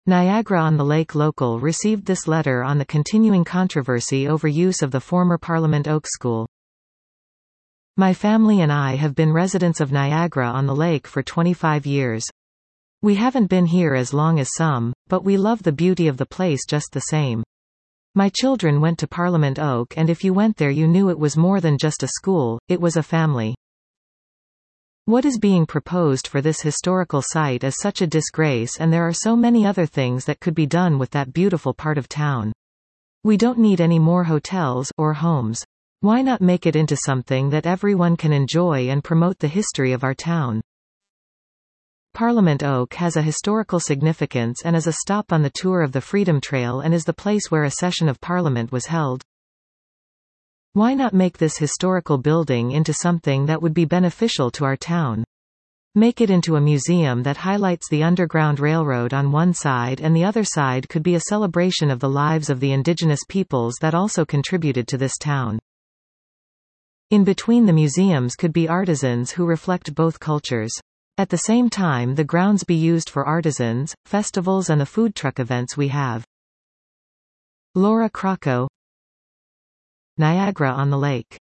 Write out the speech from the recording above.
Niagara-on-the-Lake local received this letter on the continuing controversy over use of the former Parliament Oak School. My family and I have been residents of Niagara-on-the-Lake for 25 years. We haven't been here as long as some, but we love the beauty of the place just the same. My children went to Parliament Oak, and if you went there you knew it was more than just a school, it was a family. What is being proposed for this historical site is such a disgrace, and there are so many other things that could be done with that beautiful part of town. We don't need any more hotels, or homes. Why not make it into something that everyone can enjoy and promote the history of our town? Parliament Oak has a historical significance and is a stop on the tour of the Freedom Trail and is the place where a session of Parliament was held. Why not make this historical building into something that would be beneficial to our town? Make it into a museum that highlights the Underground Railroad on one side, and the other side could be a celebration of the lives of the indigenous peoples that also contributed to this town. In between the museums could be artisans who reflect both cultures. At the same time, the grounds be used for artisans, festivals and the food truck events we have. Laura Crocco, Niagara-on-the-Lake.